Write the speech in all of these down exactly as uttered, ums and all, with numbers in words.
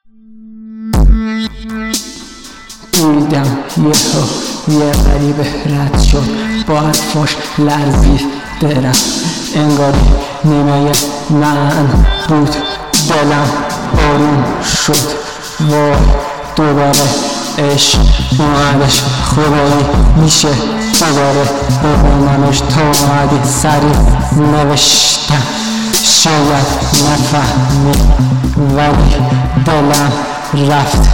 دیدم یهو یه غریبه رد شد، با حرفاش لرزید دلم، انگار نیمه من بود، دلم آروم شد. وای دوباره عشق اومدش، خدایی میشه دوباره ببینمش؟ تو اومدی سریع نوشتم، شاید نفهمی ولی دلم رفت.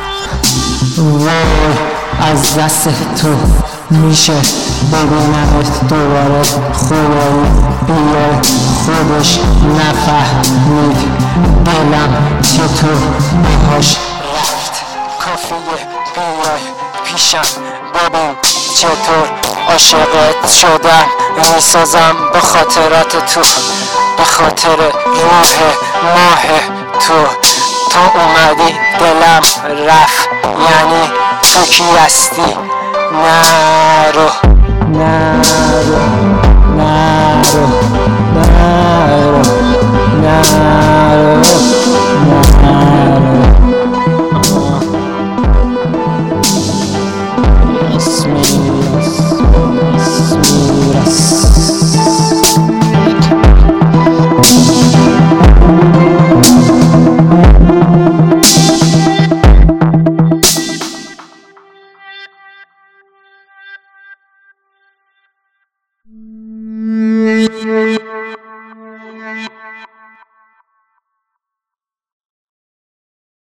وای از دست تو میشه ببینمت دوباره، خدایی بیای، خودش نفهمید دلم چطور باهاش رفت. کافیه بیای پیشم ببین چطور عاشقت شدم، میسازم به خاطرات تو، به خاطر روح ماه تو. تو اومدی دلم رفت، یعنی تو کی هستی؟ نرو نرو